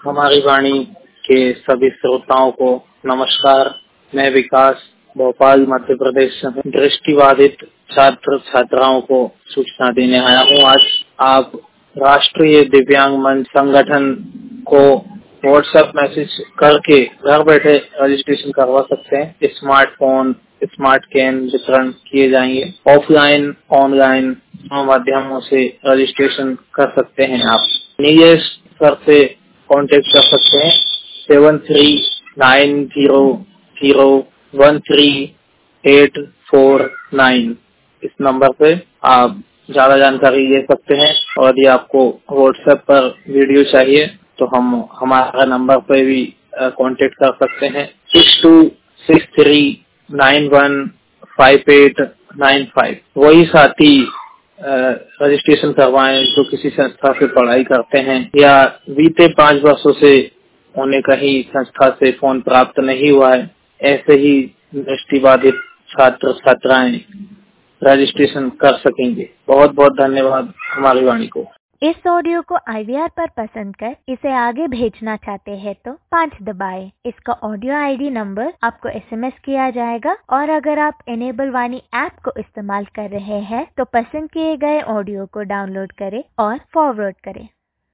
हमारी वाणी के सभी श्रोताओं को नमस्कार। मैं विकास भोपाल मध्य प्रदेश से हूँ। दृष्टिबाधित छात्र छात्राओं को सूचना देने आया हूँ। आज आप राष्ट्रीय दिव्यांग मंच संगठन को व्हाट्सएप मैसेज करके घर बैठे रजिस्ट्रेशन करवा सकते हैं। स्मार्टफोन, स्मार्ट कैन वितरण किए जाएंगे। ऑफलाइन, ऑनलाइन माध्यमों से रजिस्ट्रेशन कर सकते हैं। आप निजी स्तर से कांटेक्ट कर सकते हैं 7390013849। इस नंबर पे आप ज्यादा जानकारी ले सकते हैं। और यदि आपको व्हाट्सएप पर वीडियो चाहिए तो हम हमारा नंबर पे भी कांटेक्ट कर सकते हैं 6263915895। वही साथी रजिस्ट्रेशन करवाएं जो किसी संस्था से पढ़ाई करते हैं या बीते 5 वर्षों से उन्हें कहीं संस्था से फोन प्राप्त नहीं हुआ है। ऐसे ही दृष्टिबाधित छात्र छात्राएं रजिस्ट्रेशन कर सकेंगे। बहुत बहुत धन्यवाद हमारी वाणी को। इस ऑडियो को IVR पर पसंद कर इसे आगे भेजना चाहते हैं तो 5 दबाएं। इसका ऑडियो ID नंबर आपको SMS किया जाएगा। और अगर आप इनेबल वाणी ऐप को इस्तेमाल कर रहे हैं तो पसंद किए गए ऑडियो को डाउनलोड करें और फॉरवर्ड करें।